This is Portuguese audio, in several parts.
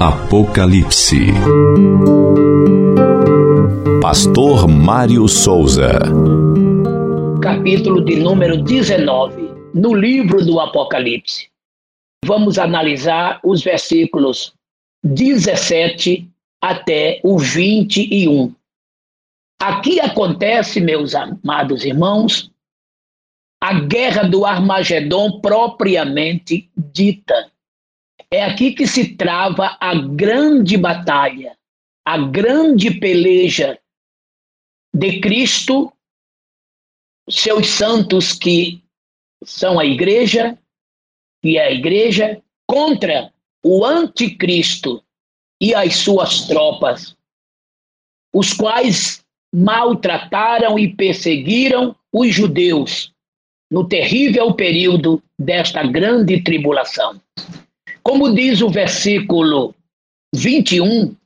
Apocalipse. Pastor Mário Souza. Capítulo de número 19, no livro do Apocalipse. Vamos analisar os versículos 17 até o 21. Aqui acontece, meus amados irmãos, a guerra do Armagedon propriamente dita. É aqui que se trava a grande batalha, a grande peleja de Cristo, seus santos que são a igreja, que é a igreja, contra o anticristo e as suas tropas, os quais maltrataram e perseguiram os judeus no terrível período desta grande tribulação. Como diz o versículo 21,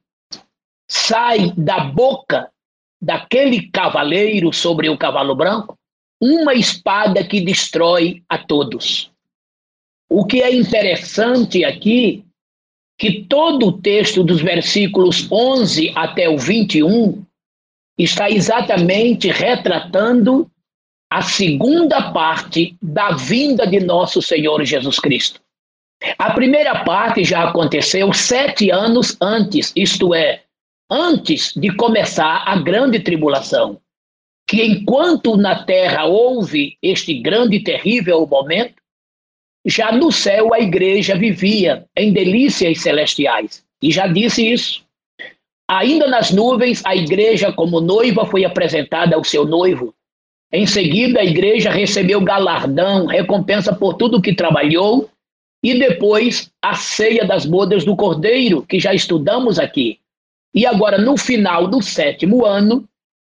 sai da boca daquele cavaleiro sobre o cavalo branco uma espada que destrói a todos. O que é interessante aqui, que todo o texto dos versículos 11 até o 21 está exatamente retratando a segunda parte da vinda de nosso Senhor Jesus Cristo. A primeira parte já aconteceu 7 anos antes, isto é, antes de começar a grande tribulação, que enquanto na terra houve este grande e terrível momento, já no céu a igreja vivia em delícias celestiais. E já disse isso. Ainda nas nuvens, a igreja como noiva foi apresentada ao seu noivo. Em seguida, a igreja recebeu galardão, recompensa por tudo que trabalhou, e depois a ceia das bodas do Cordeiro, que já estudamos aqui. E agora, no final do 7º ano,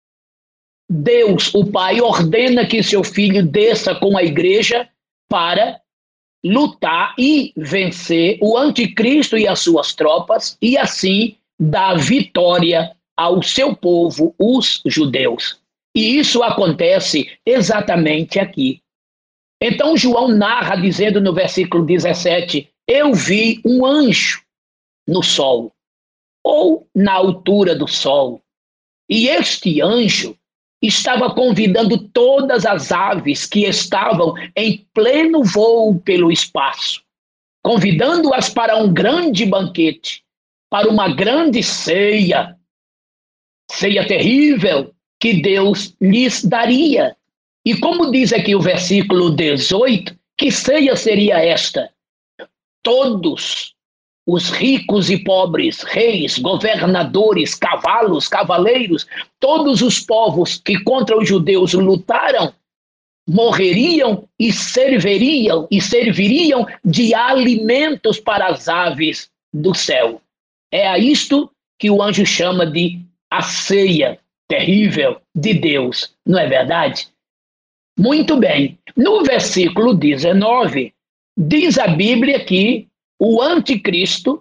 Deus, o Pai, ordena que seu Filho desça com a igreja para lutar e vencer o anticristo e as suas tropas, e assim dar vitória ao seu povo, os judeus. E isso acontece exatamente aqui. Então João narra dizendo no versículo 17, eu vi um anjo no sol, ou na altura do sol, e este anjo estava convidando todas as aves que estavam em pleno voo pelo espaço, convidando-as para um grande banquete, para uma grande ceia terrível que Deus lhes daria. E como diz aqui o versículo 18, que ceia seria esta? Todos os ricos e pobres, reis, governadores, cavalos, cavaleiros, todos os povos que contra os judeus lutaram, morreriam e serviriam de alimentos para as aves do céu. É a isto que o anjo chama de a ceia terrível de Deus, não é verdade? Muito bem. No versículo 19, diz a Bíblia que o anticristo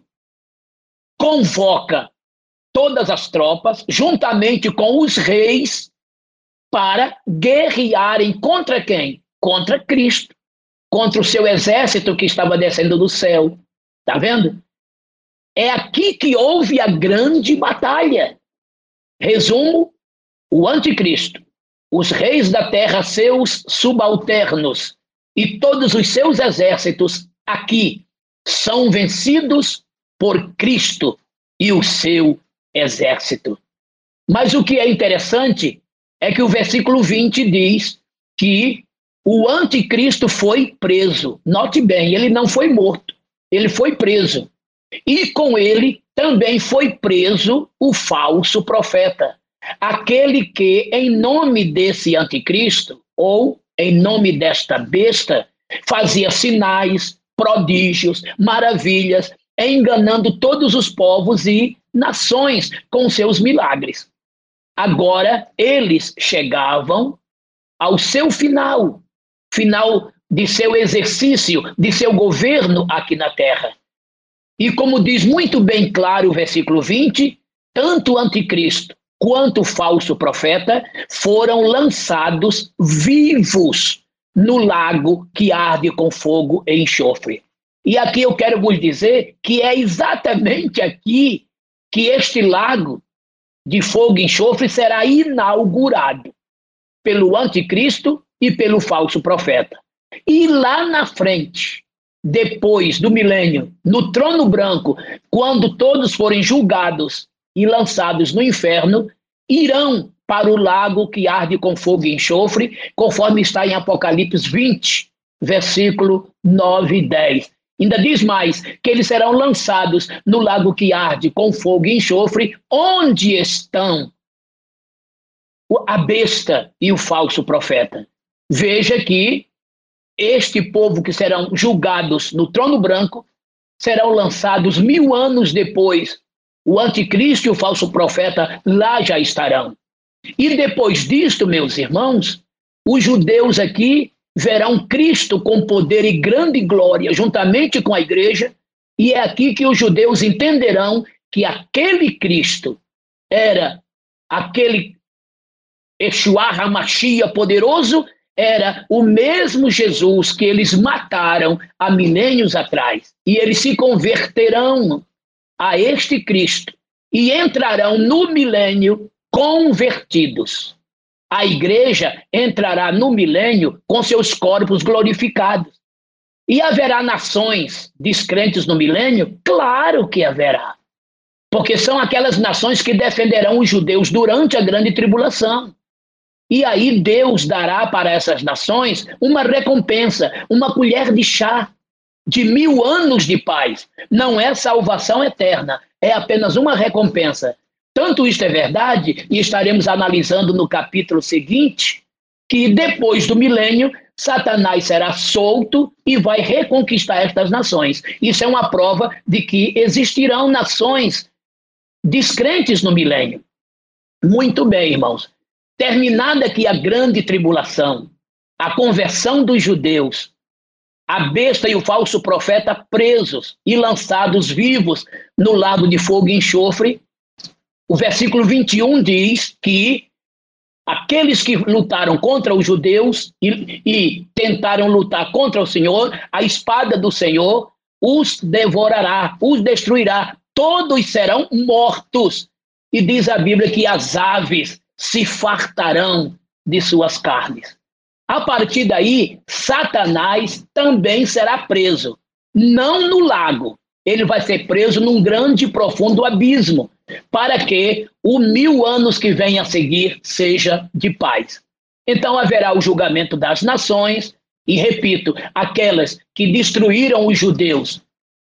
convoca todas as tropas, juntamente com os reis, para guerrearem contra quem? Contra Cristo, contra o seu exército que estava descendo do céu. Está vendo? É aqui que houve a grande batalha. Resumo, o anticristo, os reis da terra, seus subalternos e todos os seus exércitos aqui são vencidos por Cristo e o seu exército. Mas o que é interessante é que o versículo 20 diz que o anticristo foi preso. Note bem, ele não foi morto, ele foi preso. E com ele também foi preso o falso profeta, aquele que, em nome desse anticristo, ou em nome desta besta, fazia sinais, prodígios, maravilhas, enganando todos os povos e nações com seus milagres. Agora, eles chegavam ao seu final de seu exercício, de seu governo aqui na terra. E como diz muito bem claro o versículo 20, tanto o anticristo quanto o falso profeta foram lançados vivos no lago que arde com fogo e enxofre. E aqui eu quero vos dizer que é exatamente aqui que este lago de fogo e enxofre será inaugurado pelo anticristo e pelo falso profeta. E lá na frente, depois do milênio, no trono branco, quando todos forem julgados e lançados no inferno, irão para o lago que arde com fogo e enxofre, conforme está em Apocalipse 20, versículo 9 e 10. Ainda diz mais, que eles serão lançados no lago que arde com fogo e enxofre, onde estão a besta e o falso profeta. Veja que este povo que serão julgados no trono branco serão lançados 1000 anos depois. O anticristo e o falso profeta lá já estarão. E depois disto, meus irmãos, os judeus aqui verão Cristo com poder e grande glória juntamente com a igreja, e é aqui que os judeus entenderão que aquele Cristo era aquele Yeshua HaMashiach poderoso, era o mesmo Jesus que eles mataram há milênios atrás. E eles se converterão a este Cristo e entrarão no milênio convertidos. A igreja entrará no milênio com seus corpos glorificados. E haverá nações descrentes no milênio? Claro que haverá. Porque são aquelas nações que defenderão os judeus durante a grande tribulação. E aí Deus dará para essas nações uma recompensa, uma colher de chá de 1000 anos de paz. Não é salvação eterna, é apenas uma recompensa. Tanto isto é verdade, e estaremos analisando no capítulo seguinte, que depois do milênio, Satanás será solto e vai reconquistar estas nações. Isso é uma prova de que existirão nações descrentes no milênio. Muito bem, irmãos. Terminada aqui a grande tribulação, a conversão dos judeus, a besta e o falso profeta presos e lançados vivos no lago de fogo e enxofre, o versículo 21 diz que aqueles que lutaram contra os judeus e tentaram lutar contra o Senhor, a espada do Senhor os devorará, os destruirá, todos serão mortos. E diz a Bíblia que as aves se fartarão de suas carnes. A partir daí, Satanás também será preso, não no lago, ele vai ser preso num grande e profundo abismo, para que o 1000 anos que vem a seguir seja de paz. Então haverá o julgamento das nações, e repito, aquelas que destruíram os judeus,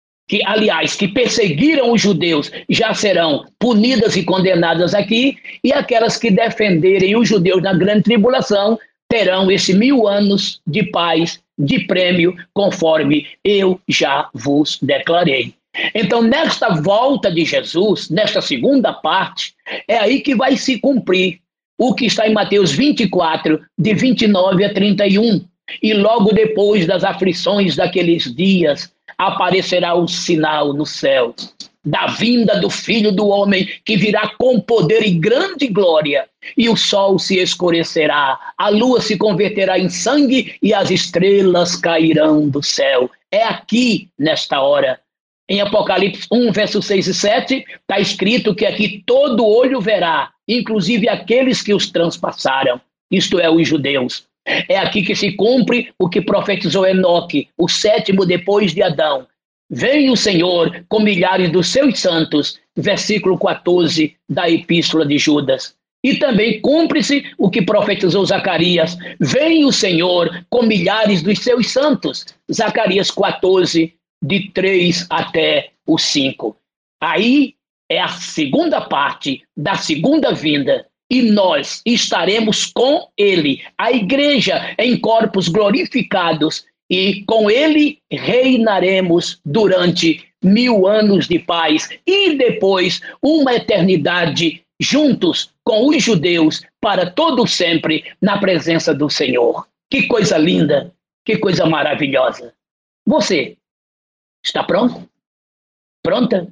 que perseguiram os judeus, já serão punidas e condenadas aqui, e aquelas que defenderem os judeus na grande tribulação terão esse 1000 anos de paz, de prêmio, conforme eu já vos declarei. Então, nesta volta de Jesus, nesta segunda parte, é aí que vai se cumprir o que está em Mateus 24, de 29 a 31. E logo depois das aflições daqueles dias, aparecerá o sinal no céu da vinda do Filho do Homem, que virá com poder e grande glória, e o sol se escurecerá, a lua se converterá em sangue e as estrelas cairão do céu. É aqui, nesta hora. Em Apocalipse 1, versos 6 e 7, está escrito que aqui todo olho verá, inclusive aqueles que os transpassaram, isto é, os judeus. É aqui que se cumpre o que profetizou Enoque, o 7º depois de Adão. Vem o Senhor com milhares dos seus santos, versículo 14 da Epístola de Judas. E também cumpre-se o que profetizou Zacarias. Vem o Senhor com milhares dos seus santos, Zacarias 14, de 3 até o 5. Aí é a segunda parte da segunda vinda. E nós estaremos com ele, a igreja em corpos glorificados, e com ele reinaremos durante 1000 anos de paz e depois uma eternidade juntos com os judeus para todo sempre na presença do Senhor. Que coisa linda, que coisa maravilhosa. Você está pronto? Pronta?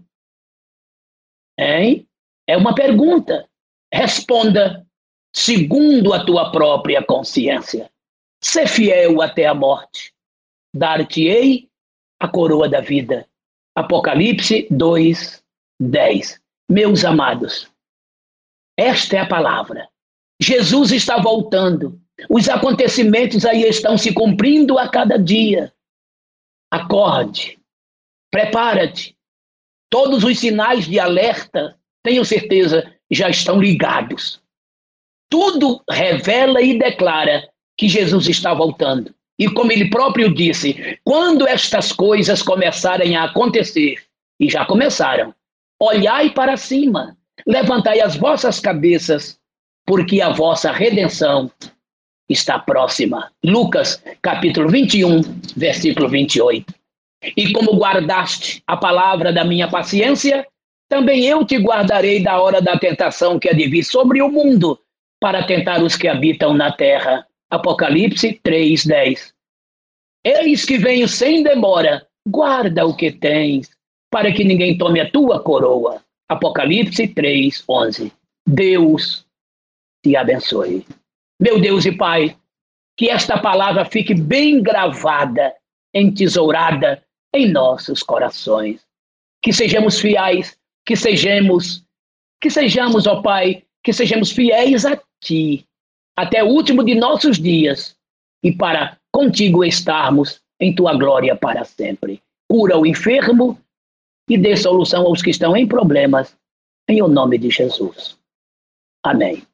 Hein? É uma pergunta. Responda segundo a tua própria consciência. Sê fiel até a morte. Dar-te-ei a coroa da vida. Apocalipse 2:10. Meus amados, esta é a palavra. Jesus está voltando. Os acontecimentos aí estão se cumprindo a cada dia. Acorde, prepara-te. Todos os sinais de alerta, tenho certeza, já estão ligados. Tudo revela e declara que Jesus está voltando. E como ele próprio disse, quando estas coisas começarem a acontecer, e já começaram, olhai para cima, levantai as vossas cabeças, porque a vossa redenção está próxima. Lucas, capítulo 21, versículo 28. E como guardaste a palavra da minha paciência, também eu te guardarei da hora da tentação que há de vir sobre o mundo, para tentar os que habitam na terra. Apocalipse 3:10. Eis que venho sem demora, guarda o que tens, para que ninguém tome a tua coroa. Apocalipse 3:11. Deus te abençoe. Meu Deus e Pai, que esta palavra fique bem gravada, entesourada em nossos corações. Que sejamos fiéis, que sejamos, ó Pai, que sejamos fiéis a Ti, até o último de nossos dias, e para contigo estarmos em Tua glória para sempre. Cura o enfermo e dê solução aos que estão em problemas, em o nome de Jesus. Amém.